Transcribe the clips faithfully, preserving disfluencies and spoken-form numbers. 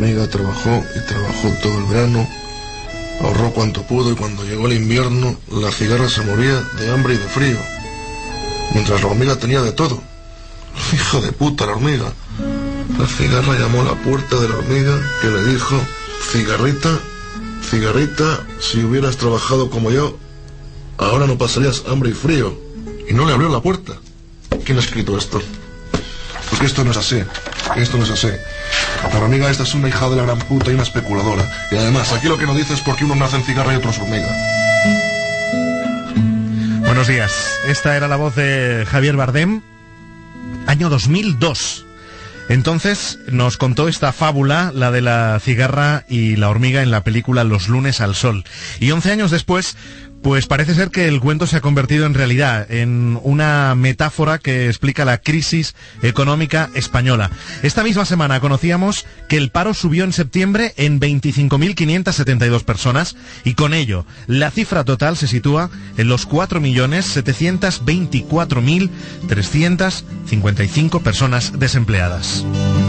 hormiga trabajó y trabajó todo el verano, ahorró cuanto pudo y cuando llegó el invierno, la cigarra se moría de hambre y de frío, mientras la hormiga tenía de todo. Hijo de puta la hormiga. La cigarra llamó a la puerta de la hormiga, que le dijo: cigarrita, cigarrita, si hubieras trabajado como yo, ahora no pasarías hambre y frío. Y no le abrió la puerta. ¿Quién ha escrito esto? Porque esto no es así. Esto no es así. La hormiga esta es una hija de la gran puta y una especuladora. Y además, aquí lo que no dice es por qué unos nacen cigarra y otros hormiga. Buenos días. Esta era la voz de Javier Bardem, año dos mil dos. Entonces nos contó esta fábula, la de la cigarra y la hormiga, en la película Los lunes al sol. Y once años después, pues parece ser que el cuento se ha convertido en realidad, en una metáfora que explica la crisis económica española. Esta misma semana conocíamos que el paro subió en septiembre en veinticinco mil quinientas setenta y dos personas y con ello la cifra total se sitúa en los cuatro millones setecientos veinticuatro mil trescientos cincuenta y cinco personas desempleadas.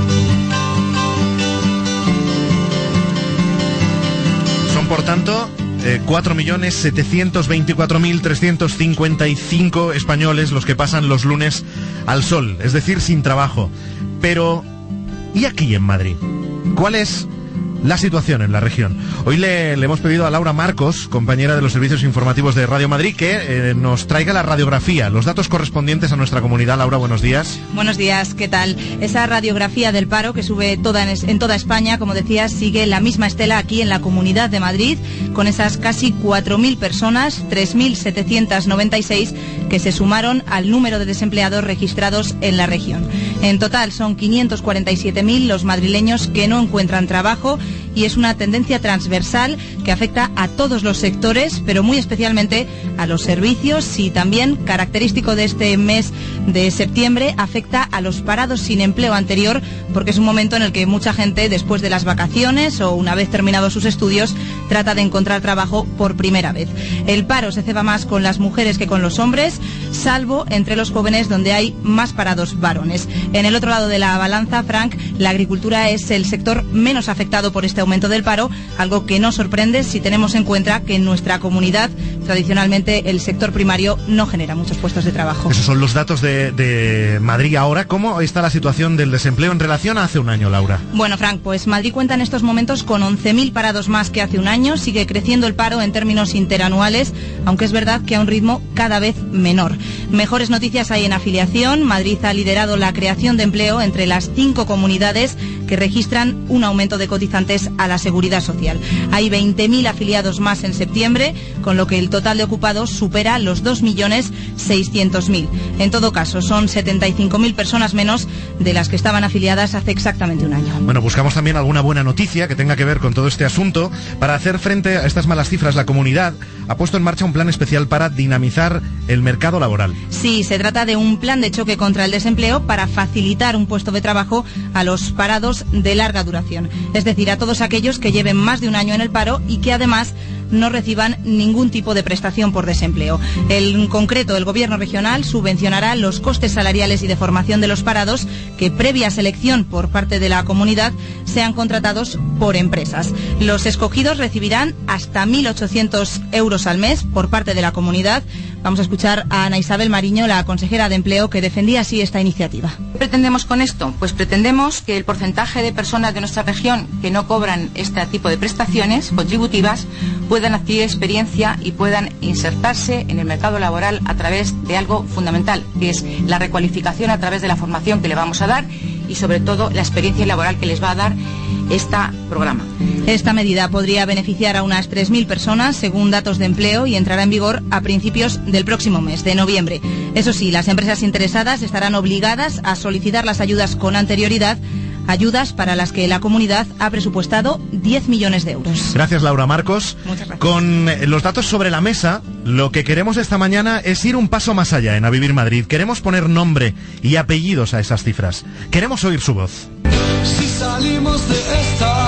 Son, por tanto, Eh, cuatro millones setecientos veinticuatro mil trescientos cincuenta y cinco españoles los que pasan los lunes al sol, es decir, sin trabajo. Pero, ¿y aquí en Madrid? ¿Cuál es la situación en la región? Hoy le, le hemos pedido a Laura Marcos, compañera de los servicios informativos de Radio Madrid, que eh, nos traiga la radiografía, los datos correspondientes a nuestra comunidad. Laura, buenos días. Buenos días, ¿qué tal? Esa radiografía del paro que sube toda en, en toda España, como decías, sigue la misma estela aquí en la Comunidad de Madrid, con esas casi cuatro mil personas, tres mil setecientos noventa y seis, que se sumaron al número de desempleados registrados en la región. En total son quinientos cuarenta y siete mil los madrileños que no encuentran trabajo, y es una tendencia transversal que afecta a todos los sectores, pero muy especialmente a los servicios, y también, característico de este mes de septiembre, afecta a los parados sin empleo anterior, porque es un momento en el que mucha gente, después de las vacaciones o una vez terminados sus estudios, trata de encontrar trabajo por primera vez. El paro se ceba más con las mujeres que con los hombres, salvo entre los jóvenes, donde hay más parados varones. En el otro lado de la balanza, Frank, la agricultura es el sector menos afectado por este aumento del paro, algo que no sorprende si tenemos en cuenta que en nuestra comunidad tradicionalmente el sector primario no genera muchos puestos de trabajo. Esos son los datos de, de Madrid ahora. ¿Cómo está la situación del desempleo en relación a hace un año, Laura? Bueno, Frank, pues Madrid cuenta en estos momentos con once mil parados más que hace un año. Sigue creciendo el paro en términos interanuales, aunque es verdad que a un ritmo cada vez menor. Mejores noticias hay en afiliación. Madrid ha liderado la creación de empleo entre las cinco comunidades que registran un aumento de cotizantes a la Seguridad Social. Hay veinte mil afiliados más en septiembre, con lo que el total de ocupados supera los dos millones seiscientos mil. En todo caso, son setenta y cinco mil personas menos de las que estaban afiliadas hace exactamente un año. Bueno, buscamos también alguna buena noticia que tenga que ver con todo este asunto. Para hacer frente a estas malas cifras, la comunidad ha puesto en marcha un plan especial para dinamizar el mercado laboral. Sí, se trata de un plan de choque contra el desempleo para facilitar un puesto de trabajo a los parados de larga duración. Es decir, a todos aquellos que lleven más de un año en el paro y que además no reciban ningún tipo de prestación por desempleo. En concreto, el Gobierno regional subvencionará los costes salariales y de formación de los parados que, previa selección por parte de la comunidad, sean contratados por empresas. Los escogidos recibirán hasta mil ochocientos euros al mes por parte de la comunidad. Vamos a escuchar a Ana Isabel Mariño, la consejera de Empleo, que defendía así esta iniciativa. ¿Qué pretendemos con esto? Pues pretendemos que el porcentaje de personas de nuestra región que no cobran este tipo de prestaciones contributivas puedan adquirir experiencia y puedan insertarse en el mercado laboral a través de algo fundamental, que es la recualificación a través de la formación que le vamos a dar y, sobre todo, la experiencia laboral que les va a dar este programa. Esta medida podría beneficiar a unas tres mil personas, según datos de empleo, y entrará en vigor a principios del próximo mes, de noviembre. Eso sí, las empresas interesadas estarán obligadas a solicitar las ayudas con anterioridad, ayudas para las que la comunidad ha presupuestado diez millones de euros. Gracias, Laura Marcos. Muchas gracias. Con los datos sobre la mesa, lo que queremos esta mañana es ir un paso más allá en A Vivir Madrid. Queremos poner nombre y apellidos a esas cifras. Queremos oír su voz. Si salimos de esta,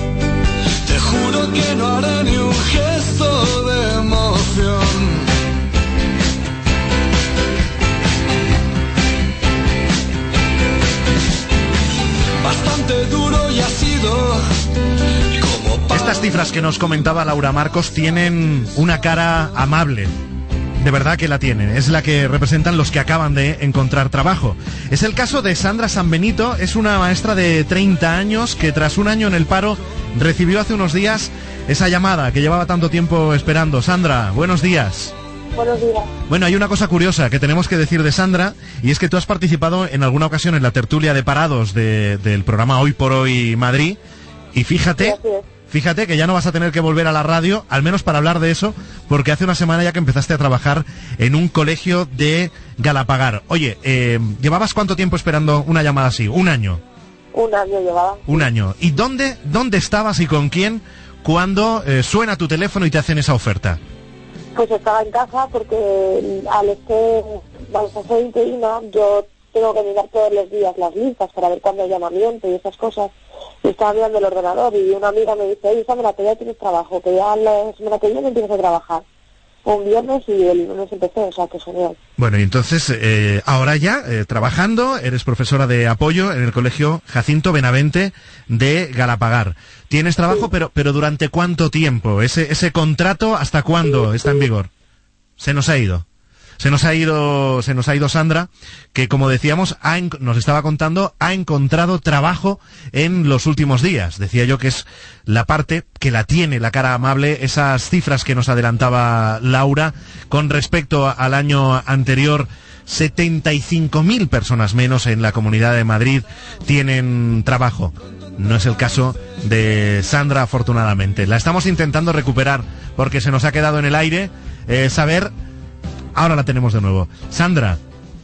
te juro que no haré ni un gesto de emoción. Bastante duro y ha sido Estas cifras que nos comentaba Laura Marcos tienen una cara amable. De verdad que la tienen. Es la que representan los que acaban de encontrar trabajo. Es el caso de Sandra Sanbenito. Es una maestra de treinta años que tras un año en el paro recibió hace unos días esa llamada que llevaba tanto tiempo esperando. Sandra, buenos días. Buenos días. Bueno, hay una cosa curiosa que tenemos que decir de Sandra, y es que tú has participado en alguna ocasión en la tertulia de parados de, del programa Hoy por Hoy Madrid, y fíjate... Fíjate que ya no vas a tener que volver a la radio, al menos para hablar de eso, porque hace una semana ya que empezaste a trabajar en un colegio de Galapagar. Oye, eh, ¿llevabas cuánto tiempo esperando una llamada así? ¿Un año? Un año llevaba. Un año. ¿Y dónde, dónde estabas y con quién cuando eh, suena tu teléfono y te hacen esa oferta? Pues estaba en casa porque al ser, vamos a ser interina, yo tengo que mirar todos los días las listas para ver cuándo hay llamamiento y esas cosas. Y estaba mirando el ordenador y una amiga me dice, oye, Sandra, que ya tienes trabajo, que ya la semana que viene empiezas a trabajar. Un viernes y el lunes empecé, o sea, que genial. Bueno, y entonces, eh, ahora ya, eh, trabajando, eres profesora de apoyo en el Colegio Jacinto Benavente de Galapagar. Tienes trabajo, sí. pero pero ¿durante cuánto tiempo? ¿Ese ese contrato hasta cuándo sí, está sí. en vigor? Se nos ha ido. Se nos ha ido, se nos ha ido Sandra, que como decíamos, ha, nos estaba contando, ha encontrado trabajo en los últimos días. Decía yo que es la parte que la tiene, la cara amable, esas cifras que nos adelantaba Laura con respecto al año anterior. setenta y cinco mil personas menos en la Comunidad de Madrid tienen trabajo. No es el caso de Sandra, afortunadamente. La estamos intentando recuperar porque se nos ha quedado en el aire eh, saber... Ahora la tenemos de nuevo. Sandra,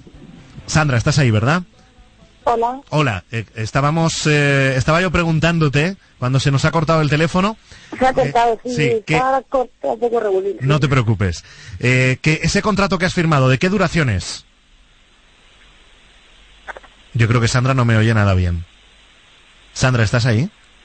Sandra, estás ahí, ¿verdad? Hola. Hola, eh, estábamos, eh, estaba yo preguntándote, cuando se nos ha cortado el teléfono... Se ha cortado, eh, sí, sí está cortado, un poco regular. No te preocupes. Eh, que ese contrato que has firmado, ¿de qué duración es? Yo creo que Sandra no me oye nada bien. Sandra, ¿estás ahí?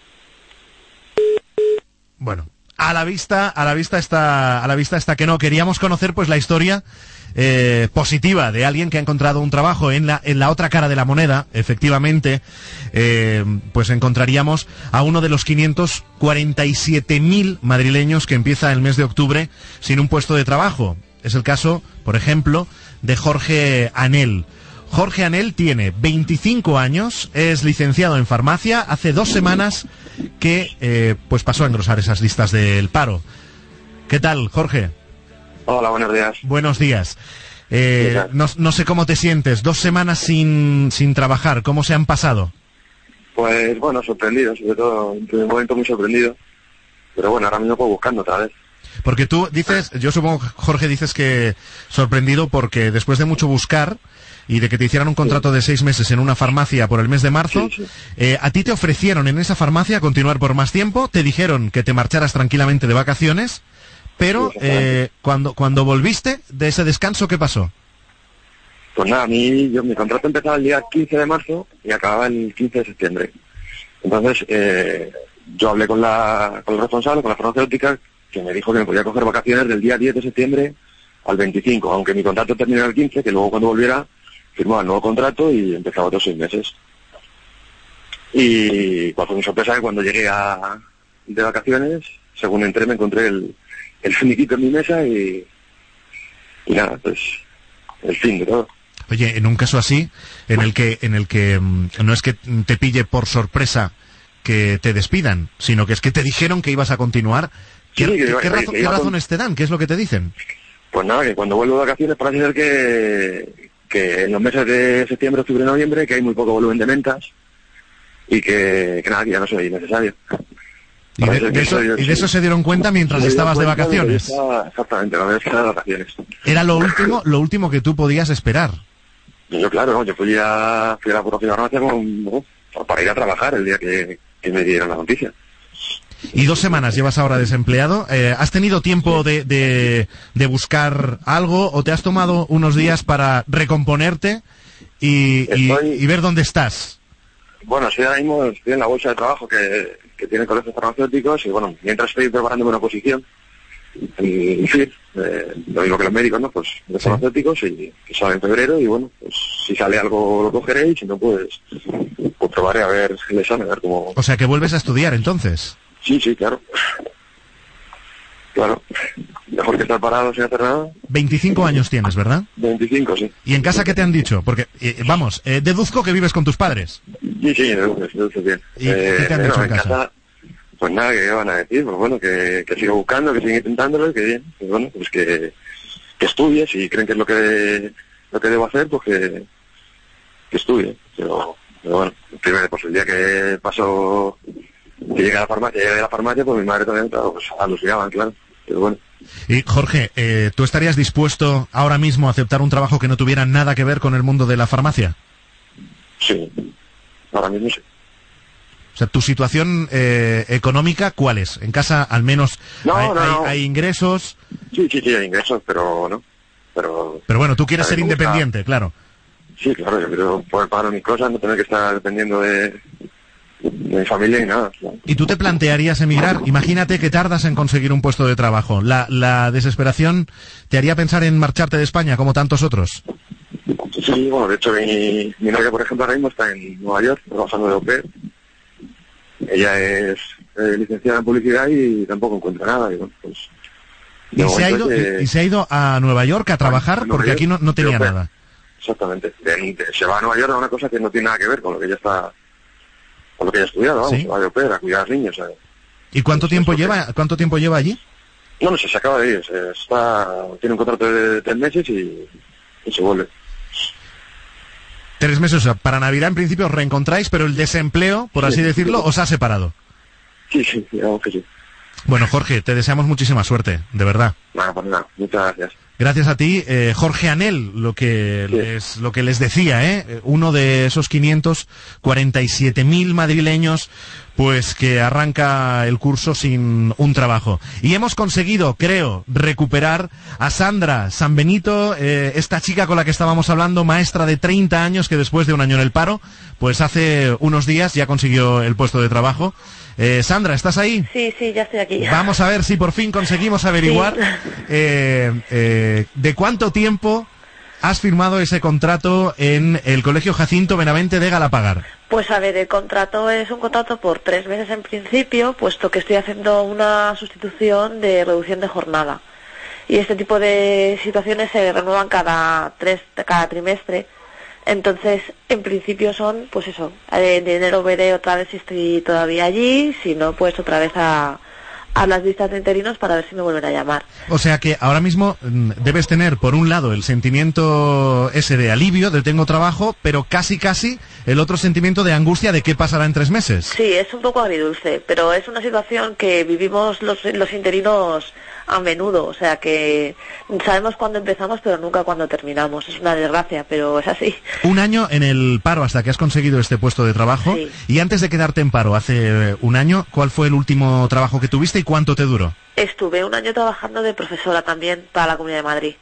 Bueno... A la vista, a la vista está, a la vista está que no. Queríamos conocer, pues, la historia eh, positiva de alguien que ha encontrado un trabajo en la, en la otra cara de la moneda. Efectivamente, eh, pues encontraríamos a uno de los quinientos cuarenta y siete mil madrileños que empieza el mes de octubre sin un puesto de trabajo. Es el caso, por ejemplo, de Jorge Anel. Jorge Anel tiene veinticinco años, es licenciado en farmacia, hace dos semanas que eh, pues pasó a engrosar esas listas del paro. ¿Qué tal, Jorge? Hola, buenos días. Buenos días. Eh, no, no sé cómo te sientes, dos semanas sin, sin trabajar, ¿cómo se han pasado? Pues bueno, sorprendido, sobre todo, en primer momento muy sorprendido, pero bueno, ahora mismo pues buscando otra vez. Porque tú dices, yo supongo, Jorge, dices que sorprendido porque después de mucho buscar y de que te hicieran un contrato sí. de seis meses en una farmacia por el mes de marzo, sí, sí. Eh, a ti te ofrecieron en esa farmacia continuar por más tiempo, te dijeron que te marcharas tranquilamente de vacaciones, pero sí, eh, cuando cuando volviste de ese descanso, ¿qué pasó? Pues nada, a mí, yo, mi contrato empezaba el día quince de marzo y acababa el quince de septiembre. Entonces, eh, yo hablé con la con el responsable, con la farmacéutica, que me dijo que me podía coger vacaciones del día diez de septiembre al veinticinco, aunque mi contrato terminara el quince, que luego cuando volviera firmaba el nuevo contrato y empezaba otros seis meses. Y cuál fue mi sorpresa que cuando llegué a, de vacaciones, según entré me encontré el, el finiquito en mi mesa y, y nada, pues el fin de todo. Oye, en un caso así, en el que en el que mmm, no es que te pille por sorpresa que te despidan, sino que es que te dijeron que ibas a continuar, ¿qué, sí, que, ¿qué, qué, razo, que ¿qué razones con... te dan? ¿Qué es lo que te dicen? Pues nada, que cuando vuelvo de vacaciones parece ser que... que en los meses de septiembre, octubre y noviembre, que hay muy poco volumen de ventas y que, que nada, que ya no soy necesario. ¿Y de, de eso, yo, ¿y de eso se dieron cuenta mientras estabas de vacaciones? Estaba, exactamente, la verdad es que estaba de vacaciones. Era lo último, lo último que tú podías esperar. Yo, yo claro, ¿no? Yo fui a, fui a la Fundación Farmacia con, ¿no? para ir a trabajar el día que, que me dieron la noticia. Y dos semanas llevas ahora desempleado. Eh, ¿Has tenido tiempo de, de, de buscar algo o te has tomado unos días para recomponerte y, estoy, y, y ver dónde estás? Bueno, estoy ahora mismo estoy en la bolsa de trabajo que, que tiene colegios farmacéuticos y bueno, mientras estoy preparándome una oposición, y, en fin, eh, lo mismo que los médicos, ¿no? Pues de sí. farmacéuticos y que sale en febrero y bueno, pues si sale algo lo cogeré y si no, pues, pues probaré a ver el examen, a ver cómo... O sea, que vuelves a estudiar entonces. Sí, sí, claro. Claro. Mejor que estar parado sin hacer nada. veinticinco años tienes, ¿verdad? veinticinco, sí. ¿Y en casa qué te han dicho? Porque, eh, vamos, eh, deduzco que vives con tus padres. Sí, sí, deduces, deduces bien. ¿Y eh, qué te han dicho bueno, en casa? casa? Pues nada, que van a decir, pues bueno, que, que siga buscando, que siga intentándolo, que bien, pues bueno, pues que, que estudie, si creen que es lo que lo que debo hacer, pues que, que estudie. Pero, pero bueno, primero, pues el día que pasó, que llegué a la farmacia, llegué a la farmacia, pues mi madre también, claro, pues alucinaban, claro. Pero bueno. Y Jorge, eh, ¿tú estarías dispuesto ahora mismo a aceptar un trabajo que no tuviera nada que ver con el mundo de la farmacia? Sí, ahora mismo sí. O sea, ¿tu situación eh, económica cuál es? ¿En casa al menos no, hay, no, hay, no. hay ingresos? Sí, sí, sí, hay ingresos, pero no. Pero, pero bueno, tú quieres ser independiente, gusta. Claro. Sí, claro, yo quiero poder pagar mis cosas, no tener que estar dependiendo de... de mi familia y nada. Claro. ¿Y tú te plantearías emigrar? Imagínate que tardas en conseguir un puesto de trabajo. ¿La, la desesperación te haría pensar en marcharte de España como tantos otros? Sí, bueno, de hecho mi, mi novia, por ejemplo, ahora mismo está en Nueva York, trabajando de au pair. Ella es eh, licenciada en publicidad y tampoco encuentra nada. Y, bueno, pues, ¿Y, se ha ido, que... ¿Y se ha ido a Nueva York a trabajar? A porque York, aquí no, no tenía nada. Exactamente. Se va a Nueva York a una cosa que no tiene nada que ver con lo que ella está... con lo que ella ha estudiado, vamos, ¿sí? Se va a au pair, a cuidar a los niños. ¿sabes? ¿Y cuánto tiempo lleva cuánto tiempo lleva allí? No, no sé, se acaba de ir. Se está, tiene un contrato de tres meses y, y se vuelve. Tres meses, o sea, para Navidad en principio os reencontráis, pero el desempleo, por así sí, decirlo, sí. os ha separado. Sí, sí, digamos que sí. Bueno, Jorge, te deseamos muchísima suerte, de verdad. Bueno, pues nada, muchas gracias. Gracias a ti, eh, Jorge Anel, lo que, sí. les, lo que les decía, ¿eh? Uno de esos quinientos cuarenta y siete mil madrileños pues que arranca el curso sin un trabajo. Y hemos conseguido, creo, recuperar a Sandra Sanbenito, eh, esta chica con la que estábamos hablando, maestra de treinta años, que después de un año en el paro, pues hace unos días ya consiguió el puesto de trabajo. Eh, Sandra, ¿estás ahí? Sí, sí, ya estoy aquí. Vamos a ver si por fin conseguimos averiguar sí. eh, eh, de cuánto tiempo has firmado ese contrato en el Colegio Jacinto Benavente de Galapagar. Pues a ver, el contrato es un contrato por tres meses en principio, puesto que estoy haciendo una sustitución de reducción de jornada. Y este tipo de situaciones se renuevan cada tres, cada trimestre. Entonces, en principio son, pues eso, en enero veré otra vez si estoy todavía allí, si no, pues otra vez a, a las listas de interinos para ver si me vuelven a llamar. O sea que ahora mismo debes tener, por un lado, el sentimiento ese de alivio, de tengo trabajo, pero casi casi el otro sentimiento de angustia de qué pasará en tres meses. Sí, es un poco agridulce, pero es una situación que vivimos los, los interinos a menudo, o sea que sabemos cuándo empezamos pero nunca cuándo terminamos. Es una desgracia, pero es así. Un año en el paro hasta que has conseguido este puesto de trabajo. Sí. Y antes de quedarte en paro hace un año, ¿cuál fue el último trabajo que tuviste y cuánto te duró? Estuve un año trabajando de profesora también para la Comunidad de Madrid.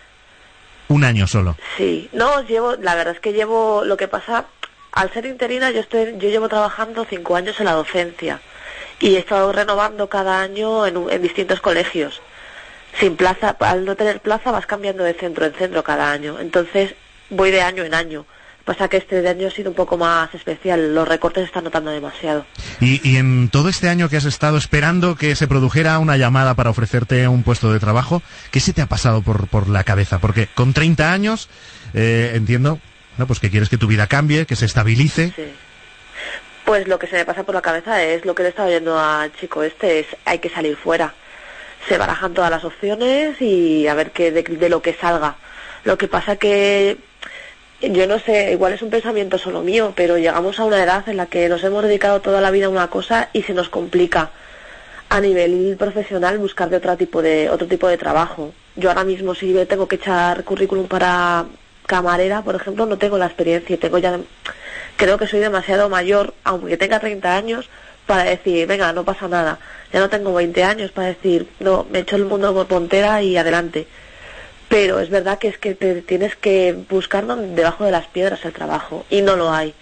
Un año solo. Sí, no, llevo, la verdad es que llevo, lo que pasa, al ser interina yo estoy, yo llevo trabajando cinco años en la docencia. Y he estado renovando cada año en, en distintos colegios. Sin plaza, al no tener plaza vas cambiando de centro en centro cada año. Entonces voy de año en año. Pasa que este de año ha sido un poco más especial. Los recortes se están notando demasiado. Y, y en todo este año que has estado esperando que se produjera una llamada para ofrecerte un puesto de trabajo, ¿qué se te ha pasado por, por la cabeza? Porque con treinta años, eh, entiendo, ¿no? Pues que quieres que tu vida cambie, que se estabilice. Sí. Pues lo que se me pasa por la cabeza es lo que le estaba oyendo al chico este, es hay que salir fuera. Se barajan todas las opciones y a ver qué de, de lo que salga. Lo que pasa que, yo no sé, igual es un pensamiento solo mío, pero llegamos a una edad en la que nos hemos dedicado toda la vida a una cosa y se nos complica a nivel profesional buscar de otro tipo de, otro tipo de trabajo. Yo ahora mismo si tengo que echar currículum para camarera, por ejemplo, no tengo la experiencia y tengo ya... Creo que soy demasiado mayor, aunque tenga treinta años, para decir, venga, no pasa nada. Ya no tengo veinte años para decir, no, me echo el mundo por pontera y adelante. Pero es verdad que es que te tienes que buscar debajo de las piedras el trabajo, y no lo hay.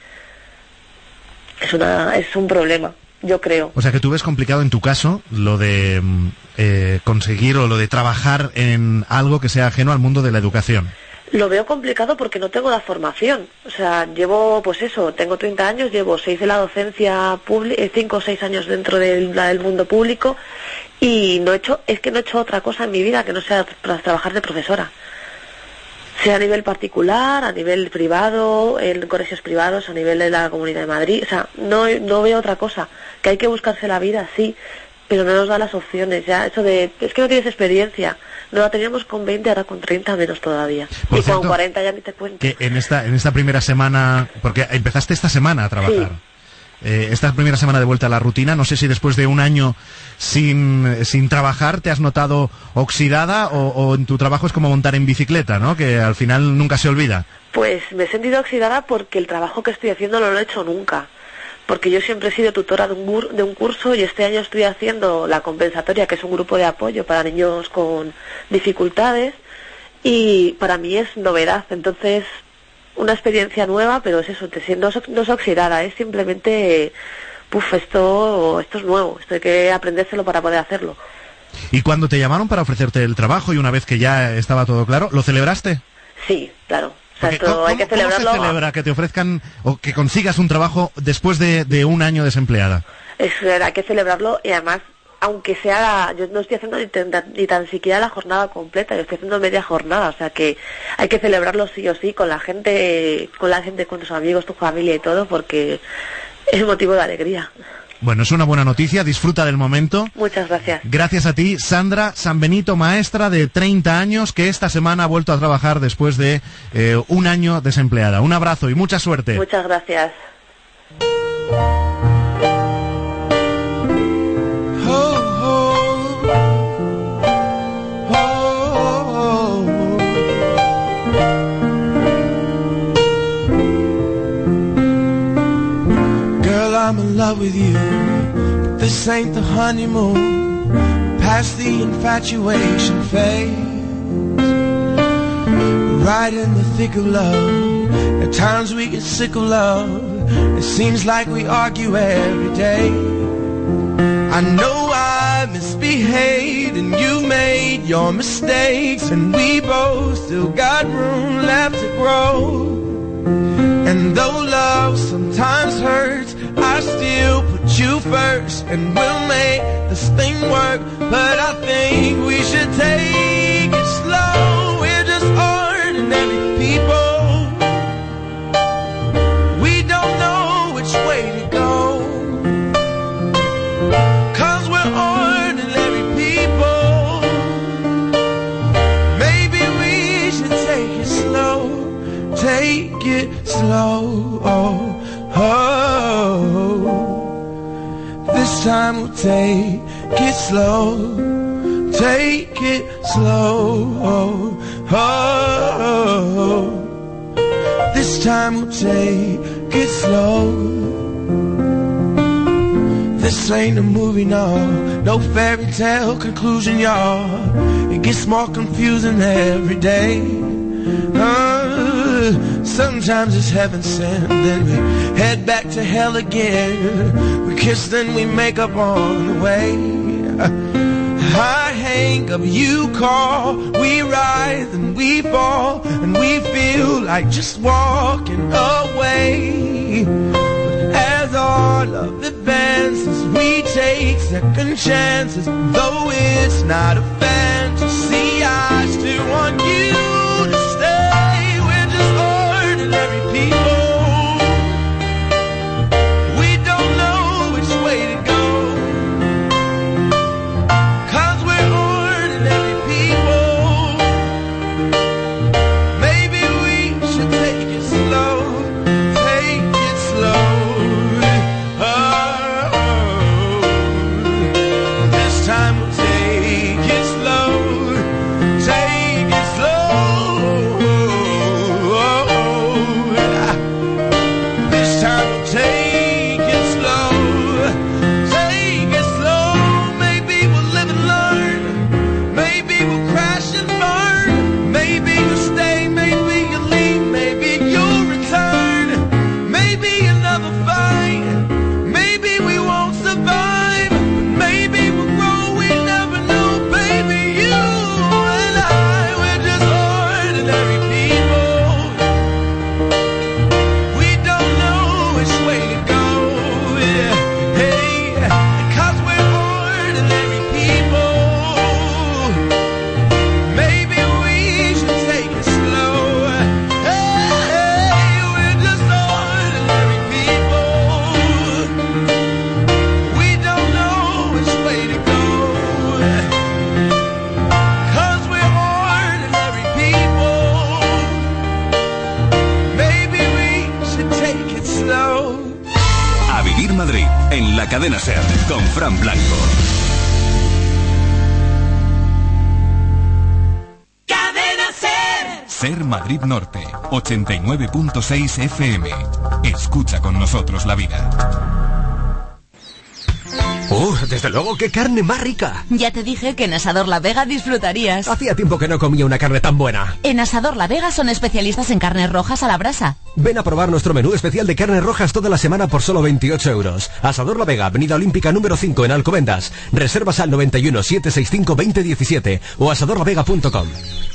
Es una, es un problema, yo creo. O sea que tú ves complicado en tu caso lo de eh, conseguir o lo de trabajar en algo que sea ajeno al mundo de la educación. Lo veo complicado porque no tengo la formación. O sea, llevo, pues eso, tengo treinta años, llevo seis de la docencia pública, cinco o seis años dentro del, del mundo público, y no he hecho, es que no he hecho otra cosa en mi vida que no sea tra- trabajar de profesora. Sea a nivel particular, a nivel privado, en colegios privados, a nivel de la Comunidad de Madrid. O sea, no, no veo otra cosa. Que hay que buscarse la vida, sí, pero no nos da las opciones. Ya, eso de, es que no tienes experiencia. No la teníamos con veinte, ahora con treinta menos todavía. Por y cierto, con cuarenta ya ni te cuento. Que en esta, en esta primera semana, porque empezaste esta semana a trabajar. Sí. Eh, esta primera semana de vuelta a la rutina, no sé si después de un año sin, sin trabajar te has notado oxidada o, o en tu trabajo es como montar en bicicleta, ¿no? Que al final nunca se olvida. Pues me he sentido oxidada porque el trabajo que estoy haciendo no lo he hecho nunca. Porque yo siempre he sido tutora de un, gur- de un curso y este año estoy haciendo la compensatoria, que es un grupo de apoyo para niños con dificultades, y para mí es novedad. Entonces, una experiencia nueva, pero es eso, te siento, no es oxidada, es simplemente, puf, esto, esto es nuevo, esto hay que aprendérselo para poder hacerlo. ¿Y cuando te llamaron para ofrecerte el trabajo y una vez que ya estaba todo claro, lo celebraste? Sí, claro. O sea, Porque, esto ¿cómo, hay que cómo celebrarlo. se celebra que te ofrezcan o que consigas un trabajo después de, de un año desempleada? Es, hay que celebrarlo y además, aunque sea, yo no estoy haciendo ni tan, ni tan siquiera la jornada completa, yo estoy haciendo media jornada, o sea que hay que celebrarlo sí o sí con la gente, con la gente, con tus amigos, tu familia y todo, porque es motivo de alegría. Bueno, es una buena noticia, disfruta del momento. Muchas gracias. Gracias a ti, Sandra Sanbenito, maestra de treinta años, que esta semana ha vuelto a trabajar después de eh, un año desempleada. Un abrazo y mucha suerte. Muchas gracias. I'm in love with you, but this ain't the honeymoon. Past the infatuation phase, right in the thick of love. At times we get sick of love. It seems like we argue every day. I know I misbehaved and you made your mistakes, and we both still got room left to grow. And though love sometimes hurts, I still put you first, and we'll make this thing work. But I think we should take it slow. We're just ordinary people. We don't know which way to go, 'cause we're ordinary people. Maybe we should take it slow. Take it slow. Oh, oh. This time we'll take it slow. Take it slow. Oh, oh. This time we'll take it slow. This ain't a movie, no, no fairy tale conclusion, y'all. It gets more confusing every day. Uh, sometimes it's heaven sent, then we head back to hell again. We kiss, then we make up on the way. I hang up, you call, we rise and we fall, and we feel like just walking away. But as all of advances, we take second chances. Though it's not a fantasy, I still want you to stay. We're just ordinary people. We don't know which way to go, 'cause we're ordinary people. Maybe we should take it slow. Take it slow. Oh, this time we'll take it slow. Take it slow. con Fran Blanco. Cadena Ser. Ser Madrid Norte, ochenta y nueve punto seis F M. Escucha con nosotros la vida. ¡Uh, desde luego, qué carne más rica! Ya te dije que en Asador La Vega disfrutarías. Hacía tiempo que no comía una carne tan buena. En Asador La Vega son especialistas en carnes rojas a la brasa. Ven a probar nuestro menú especial de carnes rojas toda la semana por solo veintiocho euros. Asador La Vega, Avenida Olímpica número cinco en Alcobendas. Reservas al noventa y uno, setecientos sesenta y cinco, veinte diecisiete o asador la vega punto com.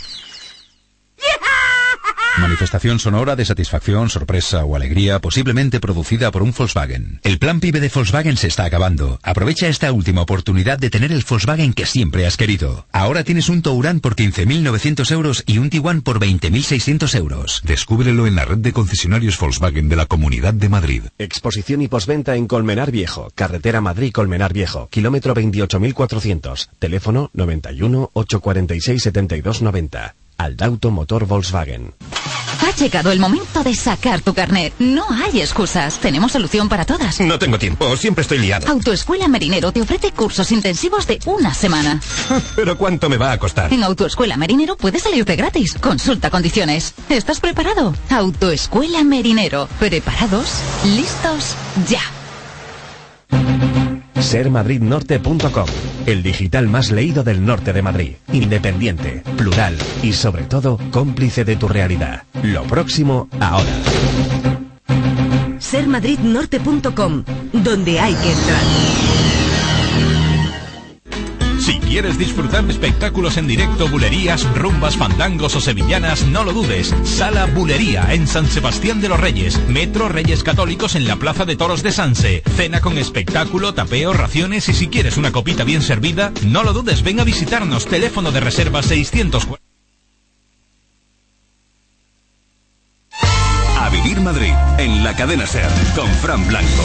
Manifestación sonora de satisfacción, sorpresa o alegría posiblemente producida por un Volkswagen. El plan PIBE de Volkswagen se está acabando. Aprovecha esta última oportunidad de tener el Volkswagen que siempre has querido. Ahora tienes un Touran por quince mil novecientos euros y un Tiguan por veinte mil seiscientos euros. Descúbrelo en la red de concesionarios Volkswagen de la Comunidad de Madrid. Exposición y postventa en Colmenar Viejo, carretera Madrid-Colmenar Viejo, kilómetro veintiocho mil cuatrocientos, teléfono noventa y uno, ochocientos cuarenta y seis, setenta y dos noventa. Aldauto Motor Volkswagen. Ha llegado el momento de sacar tu carnet. No hay excusas. Tenemos solución para todas. No tengo tiempo, siempre estoy liado. Autoescuela Marinero te ofrece cursos intensivos de una semana. ¿Pero cuánto me va a costar? En Autoescuela Marinero puedes salirte gratis. Consulta condiciones. ¿Estás preparado? Autoescuela Marinero. Preparados, listos, ya. ser madrid norte punto com, el digital más leído del norte de Madrid. Independiente, plural y sobre todo cómplice de tu realidad. Lo próximo ahora. ser madrid norte punto com, donde hay que entrar. Si quieres disfrutar de espectáculos en directo, bulerías, rumbas, fandangos o sevillanas, no lo dudes. Sala Bulería en San Sebastián de los Reyes. Metro Reyes Católicos en la Plaza de Toros de Sanse. Cena con espectáculo, tapeo, raciones y si quieres una copita bien servida, no lo dudes, ven a visitarnos. Teléfono de reserva seiscientos cuatro. A Vivir Madrid, en la Cadena Ser, con Fran Blanco.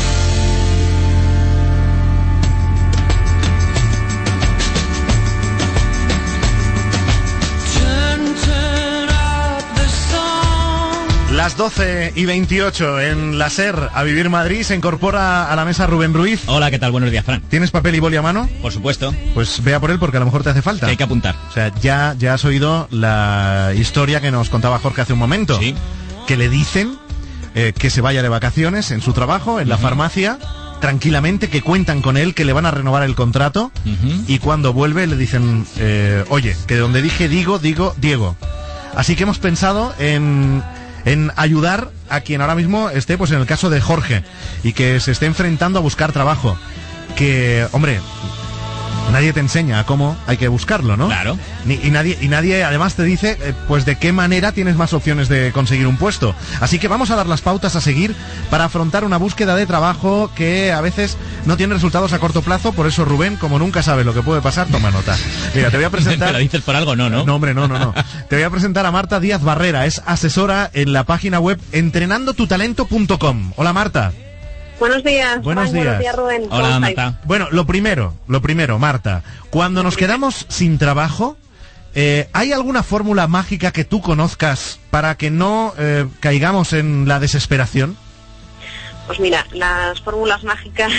Las doce y veintiocho en la SER, A Vivir Madrid, se incorpora a la mesa Rubén Ruiz. Hola, ¿qué tal? Buenos días, Fran. ¿Tienes papel y boli a mano? Por supuesto. Pues vea por él porque a lo mejor te hace falta. Que hay que apuntar. O sea, ya, ya has oído la historia que nos contaba Jorge hace un momento. Sí. Que le dicen eh, que se vaya de vacaciones en su trabajo, en la uh-huh. farmacia, tranquilamente, que cuentan con él, que le van a renovar el contrato uh-huh. y cuando vuelve le dicen, eh, oye, que donde dije digo, digo Diego. Así que hemos pensado en... en ayudar a quien ahora mismo esté, pues en el caso de Jorge, y que se esté enfrentando a buscar trabajo. Que, hombre, nadie te enseña a cómo hay que buscarlo, ¿no? Claro. Ni, y nadie y nadie además te dice, eh, pues de qué manera tienes más opciones de conseguir un puesto. Así que vamos a dar las pautas a seguir para afrontar una búsqueda de trabajo que a veces no tiene resultados a corto plazo. Por eso, Rubén, como nunca sabes lo que puede pasar, toma nota. Mira, te voy a presentar... ¿Te lo dices por algo? No, ¿no? No, hombre, no, no, no. Te voy a presentar a Marta Díaz Barrera. Es asesora en la página web entrenando tu talento punto com. Hola, Marta. Buenos días. Buenos Juan, días. Buenos días, Rubén. Hola, Marta. Bueno, lo primero, lo primero, Marta. Cuando nos quedamos sin trabajo, eh, ¿hay alguna fórmula mágica que tú conozcas para que no eh, caigamos en la desesperación? Pues mira, las fórmulas mágicas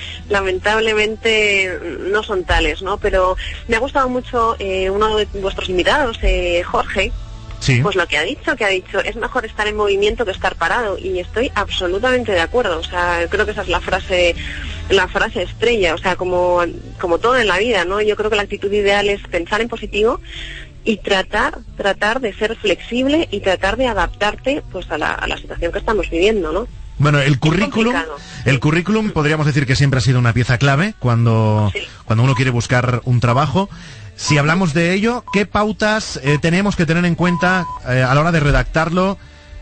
lamentablemente no son tales, ¿no? Pero me ha gustado mucho eh, uno de vuestros invitados, eh, Jorge. Sí. Pues lo que ha dicho, que ha dicho, es mejor estar en movimiento que estar parado, y estoy absolutamente de acuerdo. O sea, creo que esa es la frase, la frase estrella, o sea, como, como todo en la vida, ¿no? Yo creo que la actitud ideal es pensar en positivo y tratar, tratar de ser flexible y tratar de adaptarte, pues, a la, a la situación que estamos viviendo, ¿no? Bueno, el currículum, el currículum podríamos decir que siempre ha sido una pieza clave cuando, sí. cuando uno quiere buscar un trabajo. Si hablamos de ello, ¿qué pautas eh, tenemos que tener en cuenta eh, a la hora de redactarlo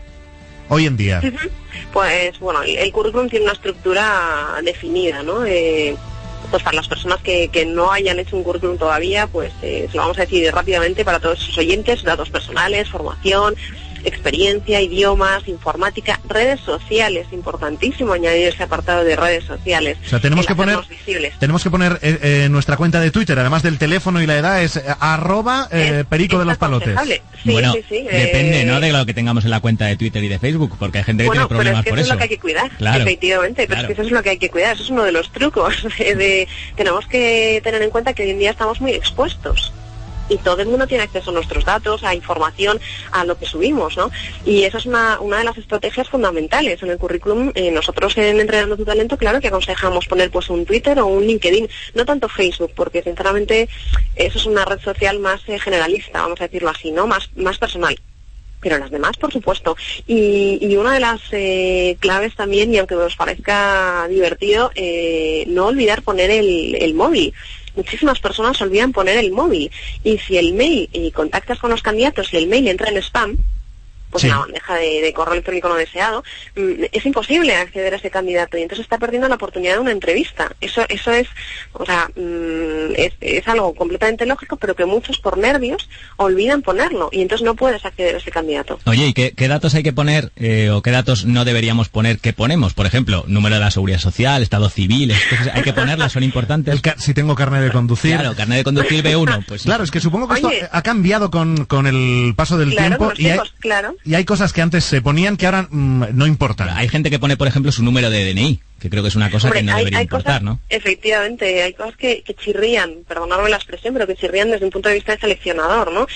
hoy en día? Pues bueno, el, el currículum tiene una estructura definida, ¿no? Eh, pues para las personas que, que no hayan hecho un currículum todavía, pues eh, se lo vamos a decir rápidamente para todos sus oyentes: datos personales, formación, experiencia, idiomas, informática, redes sociales, importantísimo añadir ese apartado de redes sociales. O sea, tenemos que poner, visibles. tenemos que poner eh, eh, nuestra cuenta de Twitter, además del teléfono y la edad, es eh, arroba eh, perico de los palotes. Sí, bueno, sí, sí, depende, eh... ¿no?, de lo que tengamos en la cuenta de Twitter y de Facebook, porque hay gente que bueno, tiene problemas pero es que por eso. eso. Es lo que hay que cuidar, claro, efectivamente, pero claro. es que eso es lo que hay que cuidar, eso es uno de los trucos. De, de, tenemos que tener en cuenta que hoy en día estamos muy expuestos. Y todo el mundo tiene acceso a nuestros datos, a información, a lo que subimos, ¿no? Y esa es una, una de las estrategias fundamentales en el currículum. Eh, nosotros en Entrenando tu Talento, claro que aconsejamos poner pues un Twitter o un LinkedIn, no tanto Facebook, porque sinceramente eso es una red social más eh, generalista, vamos a decirlo así, ¿no? Más, más personal. Pero las demás, por supuesto. Y, y una de las eh, claves también, y aunque os parezca divertido, eh, no olvidar poner el, el móvil. Muchísimas personas olvidan poner el móvil. Y si el mail, y contactas con los candidatos y el mail entra en spam, pues sí. en la bandeja de, de correo electrónico no deseado, mm, es imposible acceder a ese candidato y entonces está perdiendo la oportunidad de una entrevista. Eso eso es, o sea, mm, es, es algo completamente lógico, pero que muchos por nervios olvidan ponerlo y entonces no puedes acceder a ese candidato. Oye, ¿y qué, qué datos hay que poner eh, o qué datos no deberíamos poner que ponemos? Por ejemplo, número de la seguridad social, estado civil, estas hay que ponerlas, son importantes. El ca- si tengo carnet de conducir. Claro, carnet de conducir B uno, pues claro, es que supongo que Oye, esto ha cambiado con, con el paso del claro, tiempo con los y hay, tiempos, claro. y hay cosas que antes se ponían que ahora mmm, no importan. Hay gente que pone, por ejemplo, su número de D N I, que creo que es una cosa Hombre, que no hay, debería hay importar, cosas, ¿no? Efectivamente, hay cosas que, que chirrían, perdonadme la expresión, pero que chirrían desde un punto de vista de seleccionador, ¿no?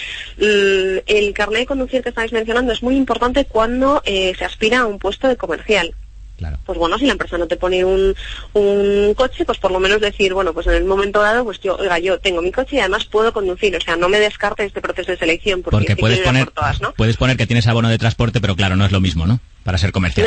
El, el carnet de conducir que estáis mencionando es muy importante cuando eh, se aspira a un puesto de comercial. Claro. Pues bueno, si la empresa no te pone un, un coche, pues por lo menos decir, bueno, pues en el momento dado, pues yo, oiga, yo tengo mi coche y además puedo conducir, o sea, no me descarte este proceso de selección porque, Porque es que puedes quiero ir a poner, por todas, ¿no? puedes poner que tienes abono de transporte, pero claro, no es lo mismo, ¿no? Para ser comercial.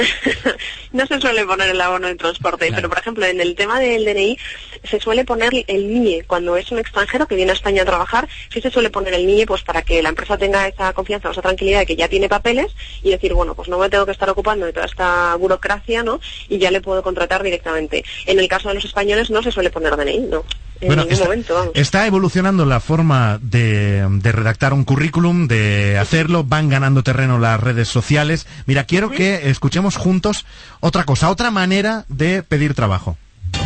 No se suele poner el abono de transporte, Claro. pero por ejemplo en el tema del D N I se suele poner el N I E. Cuando es un extranjero que viene a España a trabajar, sí se suele poner el N I E pues para que la empresa tenga esa confianza o esa tranquilidad de que ya tiene papeles y decir, bueno, pues no me tengo que estar ocupando de toda esta burocracia, ¿no? Y ya le puedo contratar directamente. En el caso de los españoles no se suele poner D N I, no. En Bueno, ningún está, momento, vamos. está evolucionando la forma de, de redactar un currículum, de hacerlo, van ganando terreno las redes sociales. Mira, quiero que escuchemos juntos otra cosa, otra manera de pedir trabajo.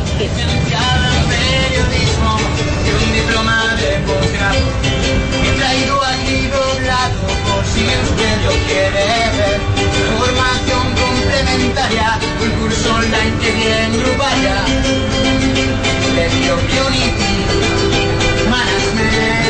Licenciada en periodismo y un diploma de posgrado. He traído aquí doblado por si usted lo quiere ver. Formación complementaria, un curso online que bien grupalla. Lección Unity, Management.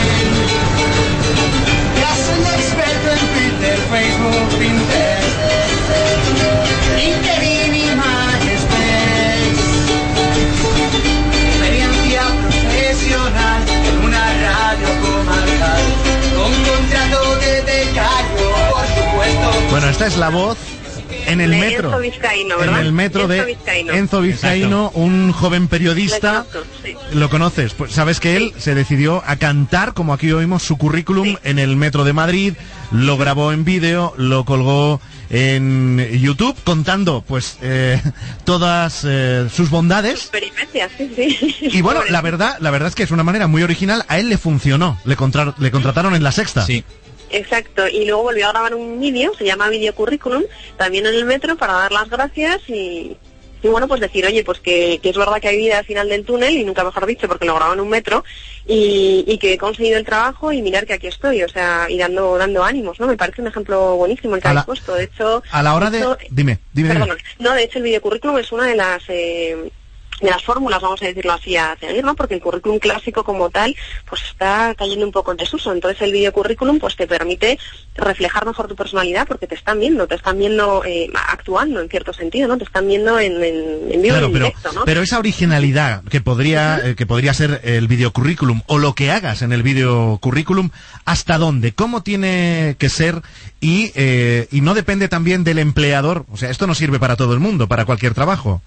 Ya soy experto en Twitter, Facebook, Pinterest, LinkedIn y MySpace. Experiencia profesional en una radio comarcal, con contrato de becario, por supuesto. Bueno, esta es la voz en el De metro. Enzo Vizcaíno, en ¿verdad? el metro Enzo de Vizcaíno. Enzo Vizcaíno, un joven periodista. Le conozco, sí. ¿Lo conoces? Pues sabes que él se decidió a cantar, como aquí oímos, su currículum Sí. en el metro de Madrid, lo grabó en vídeo, lo colgó en YouTube, contando pues eh, todas eh, sus bondades. Peripecias, sí, sí. Y bueno, la verdad, la verdad es que es una manera muy original. A él le funcionó, le, contra- le contrataron en La Sexta. Sí. Exacto, y luego volvió a grabar un vídeo, se llama Video Currículum, también en el metro para dar las gracias y, y bueno, pues decir, oye, pues que, que es verdad que hay vida al final del túnel, y nunca mejor dicho, porque lo grababa en un metro, y, y que he conseguido el trabajo y mirar que aquí estoy, o sea, y dando dando ánimos, ¿no? Me parece un ejemplo buenísimo el que A la- habéis puesto, de hecho... A la hora de... esto- Dime, dime, dime. Perdona, no, de hecho el Video Currículum es una de las... Eh, de las fórmulas, vamos a decirlo así, a seguir, ¿no? Porque el currículum clásico como tal, pues está cayendo un poco en desuso. Entonces el videocurrículum pues te permite reflejar mejor tu personalidad porque te están viendo, te están viendo eh, actuando en cierto sentido, ¿no? Te están viendo en, en, en vivo Claro, y en pero, directo, ¿no? pero esa originalidad que podría eh, que podría ser el videocurrículum o lo que hagas en el videocurrículum, ¿hasta dónde? ¿Cómo tiene que ser? Y, eh, y no depende también del empleador. O sea, esto no sirve para todo el mundo, para cualquier trabajo.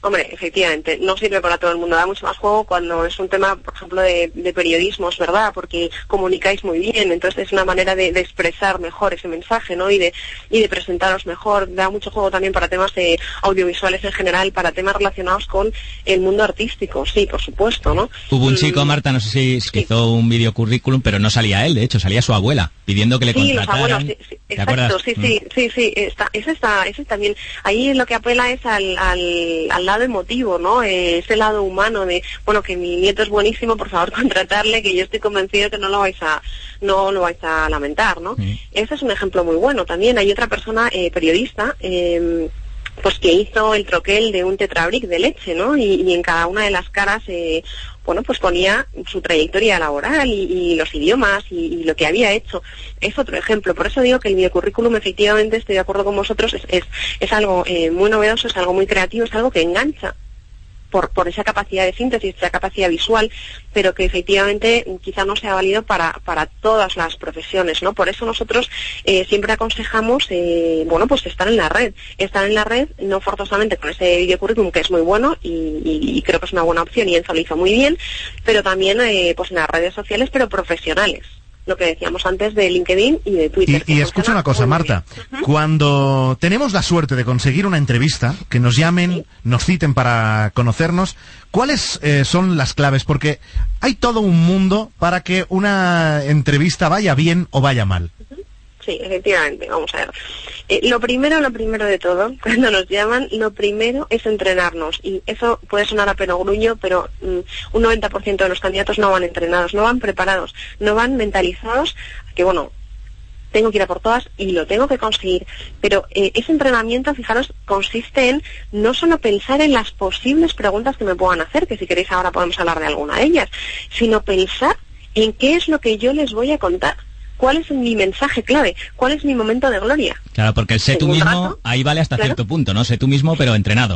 Hombre, efectivamente, no sirve para todo el mundo, da mucho más juego cuando es un tema, por ejemplo, de, de periodismo, es verdad, porque comunicáis muy bien, entonces es una manera de, de expresar mejor ese mensaje, ¿no? Y de, y de presentaros mejor, da mucho juego también para temas de audiovisuales en general, para temas relacionados con el mundo artístico, sí, por supuesto, ¿no? Hubo un chico, Marta, no sé si sí. hizo un video currículum, pero no salía él, de hecho, salía su abuela, pidiendo que le sí, contrataran. Los abuelos, sí, sí, ¿Te exacto, acuerdas? sí, sí, sí, sí, está, ese está, ese también, ahí lo que apela es al, al, al lado emotivo, ¿no? Eh, ese lado humano de, bueno, que mi nieto es buenísimo, por favor contratarle, que yo estoy convencido que no lo vais a, no lo vais a lamentar, ¿no? Sí. Ese es un ejemplo muy bueno. También hay otra persona, eh, periodista, eh, pues que hizo el troquel de un tetrabric de leche, ¿no? Y, y en cada una de las caras, eh, bueno, pues ponía su trayectoria laboral y, y los idiomas y, y lo que había hecho. Es otro ejemplo. Por eso digo que el videocurrículum, efectivamente, estoy de acuerdo con vosotros, es, es, es algo eh, muy novedoso, es algo muy creativo, es algo que engancha. Por, por esa capacidad de síntesis, esa capacidad visual, pero que efectivamente quizá no sea válido para, para todas las profesiones, ¿no? Por eso nosotros eh, siempre aconsejamos, eh, bueno, pues estar en la red. Estar en la red, no forzosamente con ese videocurrículum, que es muy bueno y, y, y creo que es una buena opción y Enzo lo hizo muy bien, pero también eh, pues en las redes sociales, pero profesionales. Lo que decíamos antes de LinkedIn y de Twitter. Y, y escucha una cosa, Marta. Uh-huh. Cuando tenemos la suerte de conseguir una entrevista, que nos llamen, sí. nos citen para conocernos, ¿cuáles eh, son las claves? Porque hay todo un mundo para que una entrevista vaya bien o vaya mal. Uh-huh. Sí, efectivamente, vamos a ver. Eh, lo primero, lo primero de todo, cuando nos llaman, lo primero es entrenarnos. Y eso puede sonar a perogrullo, pero mm, un noventa por ciento de los candidatos no van entrenados, no van preparados, no van mentalizados, que bueno, tengo que ir a por todas y lo tengo que conseguir. Pero eh, ese entrenamiento, fijaros, consiste en no solo pensar en las posibles preguntas que me puedan hacer, que si queréis ahora podemos hablar de alguna de ellas, sino pensar en qué es lo que yo les voy a contar. ¿Cuál es mi mensaje clave? ¿Cuál es mi momento de gloria? Claro, porque el sé tú mismo, rato, ahí vale hasta claro. cierto punto, ¿no? Sé tú mismo, pero entrenado.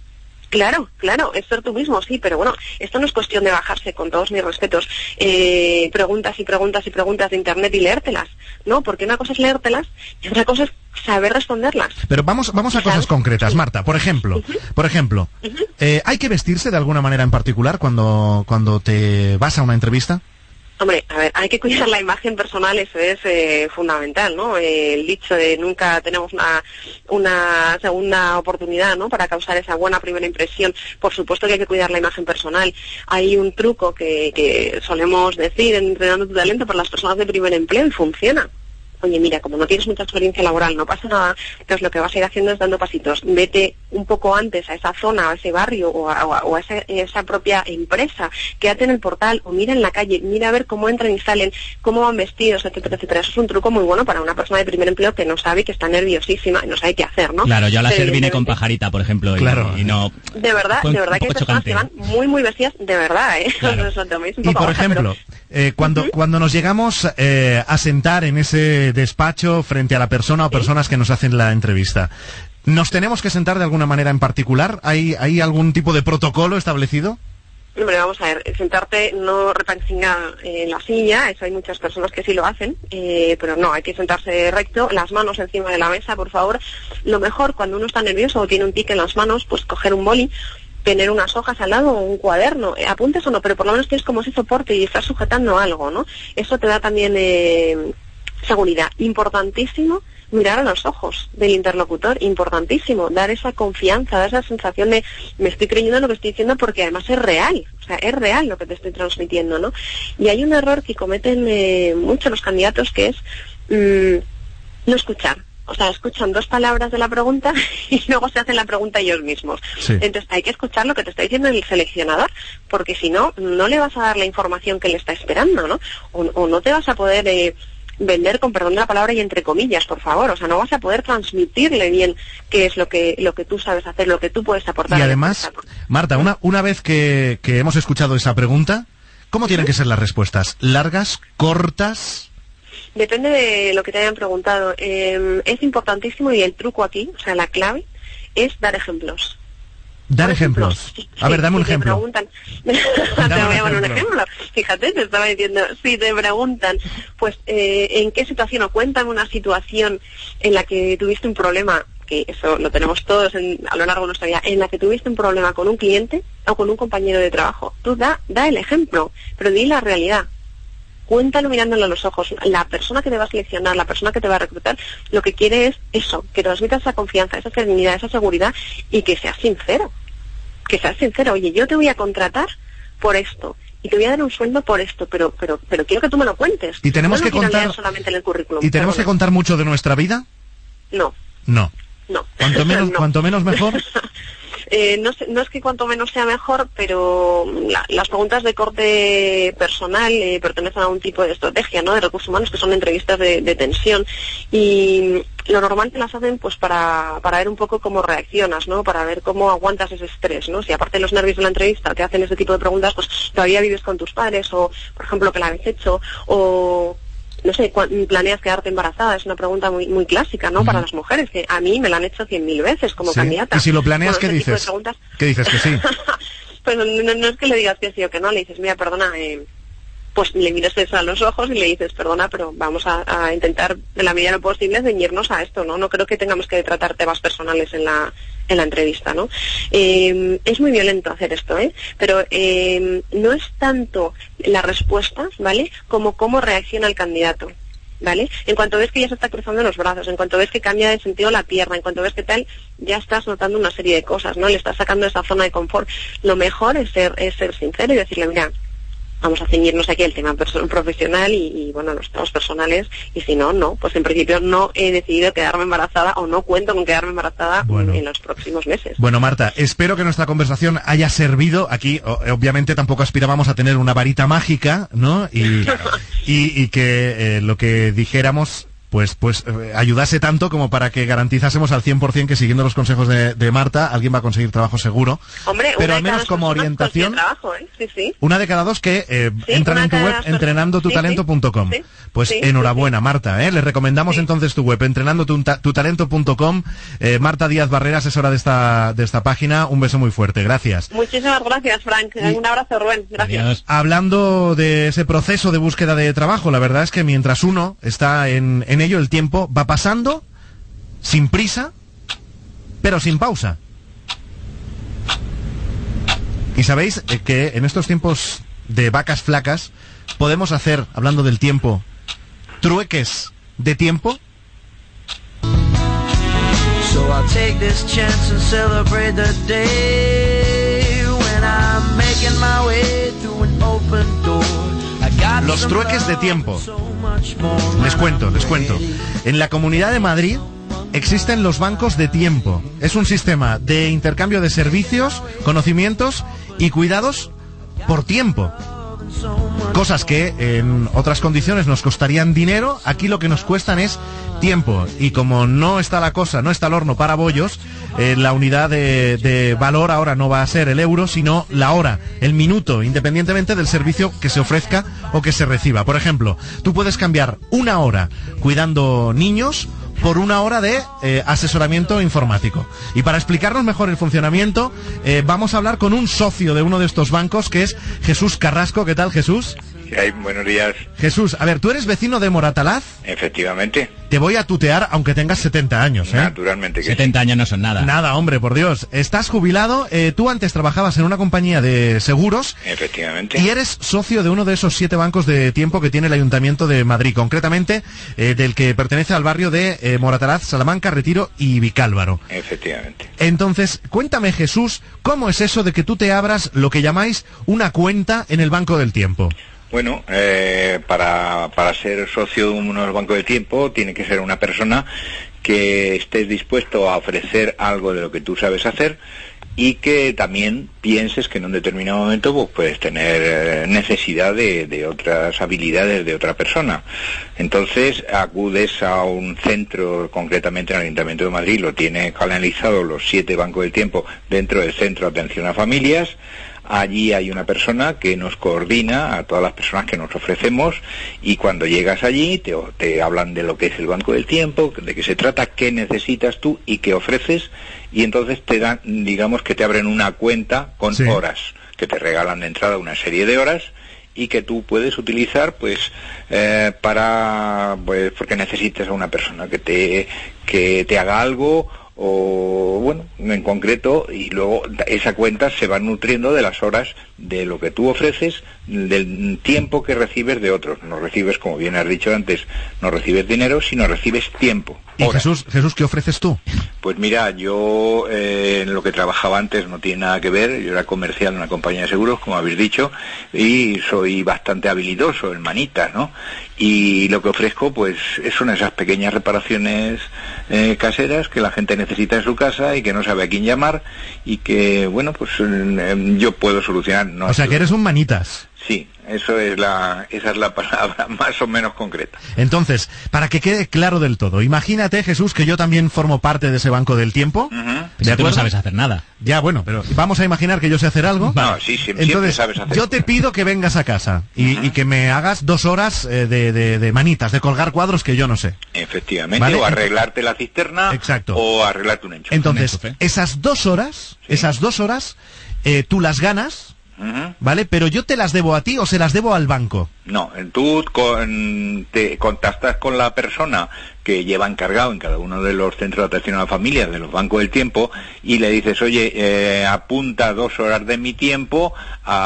Claro, claro, es ser tú mismo, sí, pero bueno, esto no es cuestión de bajarse, con todos mis respetos, eh, preguntas y preguntas y preguntas de internet y leértelas, ¿no? Porque una cosa es leértelas y otra cosa es saber responderlas. Pero vamos, vamos a ¿sabes? Cosas concretas, Marta. Por ejemplo, uh-huh. por ejemplo, uh-huh. eh, ¿hay que vestirse de alguna manera en particular cuando, cuando te vas a una entrevista? Hombre, a ver, hay que cuidar la imagen personal, eso es eh, fundamental, ¿no? Eh, el dicho de nunca tenemos una, una segunda oportunidad, ¿no? Para causar esa buena primera impresión. Por supuesto que hay que cuidar la imagen personal. Hay un truco que, que solemos decir en Entrenando tu Talento para las personas de primer empleo y funciona. Oye, mira, como no tienes mucha experiencia laboral, no pasa nada, entonces lo que vas a ir haciendo es dando pasitos. Vete un poco antes a esa zona, a ese barrio o a, o a esa, esa propia empresa, quédate en el portal o mira en la calle, mira a ver cómo entran y salen, cómo van vestidos, etcétera, etcétera. Eso es un truco muy bueno para una persona de primer empleo que no sabe, que está nerviosísima y no sabe qué hacer, ¿no? Claro, yo al hacer vine con pajarita, por ejemplo, y, claro. y no... De verdad, de verdad que hay personas que van muy, muy vestidas, de verdad, ¿eh? Claro. Os lo toméis un y poco por baja, ejemplo, pero... eh, cuando, uh-huh. cuando nos llegamos eh, a sentar en ese despacho frente a la persona o personas que nos hacen la entrevista, ¿nos tenemos que sentar de alguna manera en particular? ¿Hay, hay algún tipo de protocolo establecido? Hombre, vamos a ver, sentarte no repancinga en la silla, eso hay muchas personas que sí lo hacen, eh, pero no, hay que sentarse recto, las manos encima de la mesa, por favor. Lo mejor, cuando uno está nervioso o tiene un tic en las manos, pues coger un boli, tener unas hojas al lado o un cuaderno, eh, apuntes o no, pero por lo menos tienes como ese soporte y estás sujetando algo, ¿no? Eso te da también eh, seguridad. Importantísimo mirar a los ojos del interlocutor, importantísimo, dar esa confianza, dar esa sensación de me estoy creyendo lo que estoy diciendo porque además es real, o sea, es real lo que te estoy transmitiendo, ¿no? Y hay un error que cometen eh, muchos los candidatos que es mmm, no escuchar. O sea, escuchan dos palabras de la pregunta y luego se hacen la pregunta ellos mismos. Sí. Entonces hay que escuchar lo que te está diciendo el seleccionador, porque si no, no le vas a dar la información que le está esperando, ¿no? O, o no te vas a poder... Eh, vender, con perdón de la palabra y entre comillas, por favor, o sea, no vas a poder transmitirle bien qué es lo que lo que tú sabes hacer, lo que tú puedes aportar. Y además, Marta, una, una vez que, que hemos escuchado esa pregunta, ¿cómo tienen que ser las respuestas? ¿Largas? ¿Cortas? Depende de lo que te hayan preguntado. Eh, es importantísimo y el truco aquí, o sea, la clave, es dar ejemplos. Dar ejemplos. ejemplos. A ver, dame un si ejemplo. Te preguntan, te voy a poner un ejemplo. Fíjate, te estaba diciendo, si te preguntan, pues, eh, ¿en qué situación o cuéntame una situación en la que tuviste un problema que eso lo tenemos todos en, a lo largo de nuestra vida, en la que tuviste un problema con un cliente o con un compañero de trabajo. Tú da, da el ejemplo, pero di la realidad. Cuéntalo mirándolo a los ojos. La persona que te va a seleccionar, la persona que te va a reclutar, lo que quiere es eso, que transmitas esa confianza, esa serenidad, esa seguridad y que seas sincero. Que seas sincero. Oye, yo te voy a contratar por esto y te voy a dar un sueldo por esto, pero pero pero quiero que tú me lo cuentes. Y tenemos no que contar solamente en el currículum. ¿Y tenemos que contar mucho de nuestra vida? No. No. No. Cuanto menos, no. cuanto menos mejor. Eh, no, sé, no es que cuanto menos sea mejor, pero la, las preguntas de corte personal eh, pertenecen a un tipo de estrategia, ¿no? De recursos humanos, que son entrevistas de, de tensión, y lo normal que las hacen pues para, para ver un poco cómo reaccionas, ¿no? Para ver cómo aguantas ese estrés, ¿no? Si aparte de los nervios de la entrevista te hacen ese tipo de preguntas, pues todavía vives con tus padres, o por ejemplo que la habéis hecho, o no sé, ¿planeas quedarte embarazada? Es una pregunta muy muy clásica, ¿no? Uh-huh. Para las mujeres, que a mí me la han hecho cien mil veces como ¿Sí? candidata. ¿Y si lo planeas, bueno, qué dices? ¿Qué dices que sí? Pues no, no, no es que le digas que sí o que no, le dices, mira, perdona, eh, pues le miras eso a los ojos y le dices, perdona, pero vamos a, a intentar, de la medida de lo posible, ceñirnos a esto, ¿no? No creo que tengamos que tratar temas personales en la en la entrevista, ¿no? Eh, es muy violento hacer esto, ¿eh? Pero eh, no es tanto la respuesta, ¿vale? Como cómo reacciona el candidato, ¿vale? En cuanto ves que ya se está cruzando los brazos, en cuanto ves que cambia de sentido la pierna, en cuanto ves que tal, ya estás notando una serie de cosas, ¿no? Le estás sacando de esa zona de confort. Lo mejor es ser, es ser sincero y decirle, mira, vamos a ceñirnos aquí al tema profesional y, y, bueno, los temas personales, y si no, no, pues en principio no he decidido quedarme embarazada o no cuento con quedarme embarazada bueno. en los próximos meses. Bueno, Marta, espero que nuestra conversación haya servido. Aquí, obviamente, tampoco aspirábamos a tener una varita mágica, ¿no? Y, y, y que eh, lo que dijéramos pues pues eh, ayudase tanto como para que garantizásemos al cien por ciento que siguiendo los consejos de, de Marta alguien va a conseguir trabajo seguro. Hombre, pero al menos como orientación, trabajo, ¿eh? Sí, sí. Una de cada dos que eh, sí, entran en tu web dos... entrenando tu talento punto com. Sí, sí. Pues sí, enhorabuena, sí, sí. Marta, ¿eh? Le recomendamos sí. entonces tu web, entrenando tu talento punto com. Eh, Marta Díaz Barrera, asesora de esta de esta página. Un beso muy fuerte, gracias. Muchísimas gracias, Frank. Y... Un abrazo, Rubén. Gracias. Adiós. Hablando de ese proceso de búsqueda de trabajo, la verdad es que mientras uno está en, en ello, el tiempo va pasando sin prisa, pero sin pausa. Y sabéis que en estos tiempos de vacas flacas podemos hacer, hablando del tiempo, trueques de tiempo. So I'll take this chance and celebrate the day when I'm making my way through an open door. Los trueques de tiempo. Les cuento, les cuento. En la Comunidad de Madrid existen los bancos de tiempo. Es un sistema de intercambio de servicios, conocimientos y cuidados por tiempo. Cosas que en otras condiciones nos costarían dinero, aquí lo que nos cuestan es tiempo. Y como no está la cosa, no está el horno para bollos, eh, la unidad de, de valor ahora no va a ser el euro, sino la hora, el minuto, independientemente del servicio que se ofrezca o que se reciba. Por ejemplo, tú puedes cambiar una hora cuidando niños por una hora de eh, asesoramiento informático. Y para explicarnos mejor el funcionamiento, eh, vamos a hablar con un socio de uno de estos bancos, que es Jesús Carrasco. ¿Qué tal, Jesús? Sí, buenos días. Jesús, a ver, ¿tú eres vecino de Moratalaz? Efectivamente. Te voy a tutear aunque tengas setenta años, ¿eh? Naturalmente que setenta sí. años no son nada. Nada, hombre, por Dios. Estás jubilado, eh, tú antes trabajabas en una compañía de seguros. Efectivamente. Y eres socio de uno de esos siete bancos de tiempo que tiene el Ayuntamiento de Madrid, concretamente eh, del que pertenece al barrio de eh, Moratalaz, Salamanca, Retiro y Vicálvaro. Efectivamente. Entonces, cuéntame, Jesús, ¿cómo es eso de que tú te abras lo que llamáis una cuenta en el Banco del Tiempo? Bueno, eh, para, para ser socio de uno de los bancos de tiempo tiene que ser una persona que estés dispuesto a ofrecer algo de lo que tú sabes hacer y que también pienses que en un determinado momento pues, puedes tener necesidad de, de otras habilidades de otra persona. Entonces acudes a un centro, concretamente en el Ayuntamiento de Madrid, lo tiene canalizado los siete bancos de tiempo dentro del Centro de Atención a Familias. Allí hay una persona que nos coordina a todas las personas que nos ofrecemos y cuando llegas allí te, te hablan de lo que es el Banco del Tiempo, de qué se trata, qué necesitas tú y qué ofreces, y entonces te dan, digamos que te abren una cuenta con sí. horas, que te regalan de entrada una serie de horas y que tú puedes utilizar pues eh, para pues porque necesitas a una persona que te que te haga algo o bueno, en concreto, y luego esa cuenta se va nutriendo de las horas de lo que tú ofreces, del tiempo que recibes de otros. No recibes, como bien has dicho antes, no recibes dinero, sino recibes tiempo. ¿Y Jesús, Jesús, qué ofreces tú? Pues mira, yo eh, en lo que trabajaba antes no tiene nada que ver. Yo era comercial en una compañía de seguros, como habéis dicho, y soy bastante habilidoso en manitas, ¿no? Y lo que ofrezco, pues, son esas pequeñas reparaciones eh, caseras que la gente necesita en su casa y que no sabe a quién llamar, y que, bueno, pues eh, yo puedo solucionar. No o sea, que eres un manitas. Sí, eso es la, esa es la palabra más o menos concreta. Entonces, para que quede claro del todo, imagínate, Jesús, que yo también formo parte de ese banco del tiempo. Uh-huh. ¿De tú no sabes hacer nada? Ya, bueno, pero vamos a imaginar que yo sé hacer algo. No, sí, siempre, Entonces, siempre sabes hacer. Yo te pido que vengas a casa y, uh-huh. y que me hagas dos horas eh, de, de, de manitas, de colgar cuadros que yo no sé. Efectivamente, ¿vale? O arreglarte la cisterna. Exacto. O arreglarte un enchufe. Entonces, un enchufe. esas dos horas, sí. esas dos horas, eh, tú las ganas. Uh-huh. ¿Vale? Pero yo te las debo a ti o se las debo al banco. No, tú con, te contactas con la persona que lleva encargado en cada uno de los centros de atención a la familia, de los bancos del tiempo, y le dices, oye, eh, apunta dos horas de mi tiempo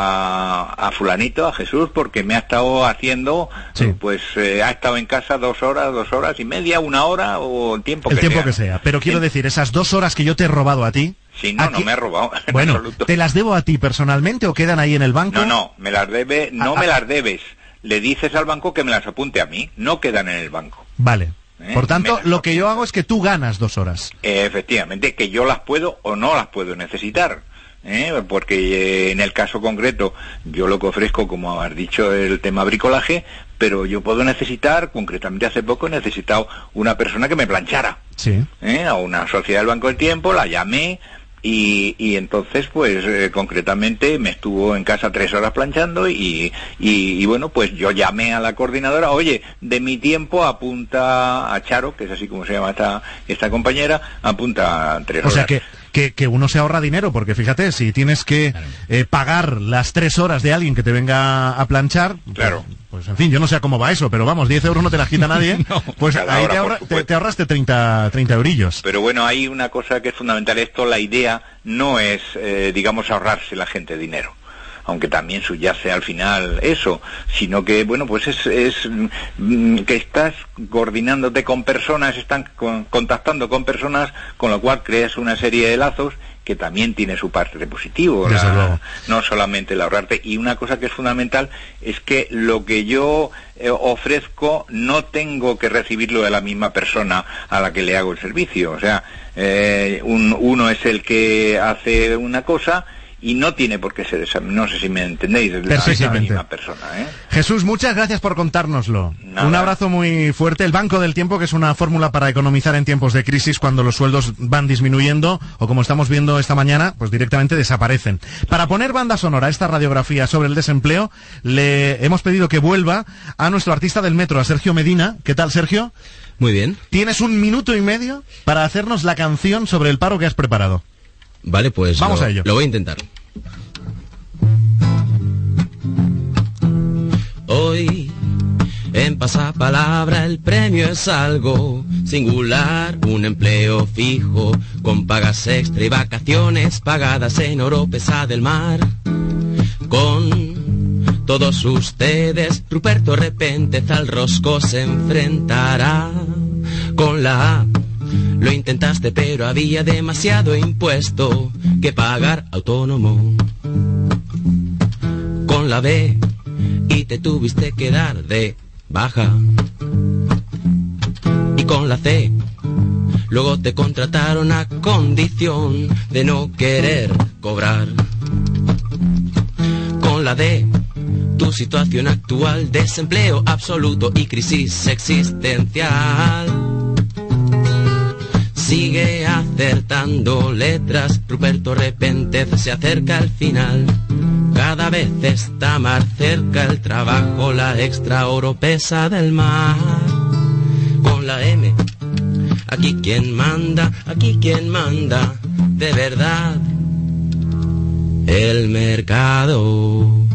a, a fulanito, a Jesús, porque me ha estado haciendo, sí. pues eh, ha estado en casa dos horas, dos horas y media, una hora, o el tiempo el que tiempo sea. que sea. Pero quiero decir, esas dos horas que yo te he robado a ti. Sí, no, aquí, no me ha robado. Bueno, absoluto. ¿te las debo a ti personalmente o quedan ahí en el banco? No, no, me las debe, no a, me a, las debes. Le dices al banco que me las apunte a mí, no quedan en el banco. Vale. ¿Eh? Por tanto, lo que yo hago es que tú ganas dos horas. Eh, efectivamente, que yo las puedo o no las puedo necesitar. ¿Eh? Porque eh, en el caso concreto, yo lo que ofrezco, como has dicho, el tema bricolaje, pero yo puedo necesitar, concretamente hace poco he necesitado una persona que me planchara. Sí. ¿Eh? A una sociedad del Banco del Tiempo, la llamé. Y, y entonces, pues, eh, concretamente me estuvo en casa tres horas planchando y, y, y, bueno, pues yo llamé a la coordinadora, oye, de mi tiempo apunta a Charo, que es así como se llama esta, esta compañera, apunta tres horas. O sea que, que, que uno se ahorra dinero, porque fíjate, si tienes que eh, pagar las tres horas de alguien que te venga a planchar, claro. Pues, pues en fin, yo no sé cómo va eso, pero vamos, diez euros no te las quita nadie, no, pues ahí hora, te, ahorra, te, te ahorraste treinta eurillos. Pero bueno, hay una cosa que es fundamental, esto, la idea no es, eh, digamos, ahorrarse la gente dinero, aunque también subyace al final eso, sino que, bueno, pues es, es mm, que estás coordinándote con personas, están con, contactando con personas, con lo cual creas una serie de lazos que también tiene su parte de positivo, la, no solamente el ahorrarte. Y una cosa que es fundamental es que lo que yo eh, ofrezco no tengo que recibirlo de la misma persona a la que le hago el servicio. O sea, eh, un, uno es el que hace una cosa y no tiene por qué ser esa, no sé si me entendéis, es la misma persona, ¿eh? Jesús, muchas gracias por contárnoslo. Nada. Un abrazo muy fuerte. El Banco del Tiempo, que es una fórmula para economizar en tiempos de crisis cuando los sueldos van disminuyendo o, como estamos viendo esta mañana, pues directamente desaparecen. Para poner banda sonora a esta radiografía sobre el desempleo, le hemos pedido que vuelva a nuestro artista del metro, a Sergio Medina. ¿Qué tal, Sergio? Muy bien. Tienes un minuto y medio para hacernos la canción sobre el paro que has preparado. Vale, pues vamos lo, a ello. Lo voy a intentar. Hoy, en Pasapalabra, el premio es algo singular, un empleo fijo, con pagas extra y vacaciones pagadas en Oropesa del Mar. Con todos ustedes, Ruperto Repéntez al rosco se enfrentará. Con la A lo intentaste, pero había demasiado impuesto que pagar autónomo. Con la B y te tuviste que dar de baja. Y con la C luego te contrataron a condición de no querer cobrar. Con la D tu situación actual, desempleo absoluto y crisis existencial. Sigue acertando letras, Ruperto Repéntez se acerca al final. Cada vez está más cerca el trabajo, la extra Oropesa del Mar. Con la M, aquí quien manda, aquí quien manda, de verdad, el mercado.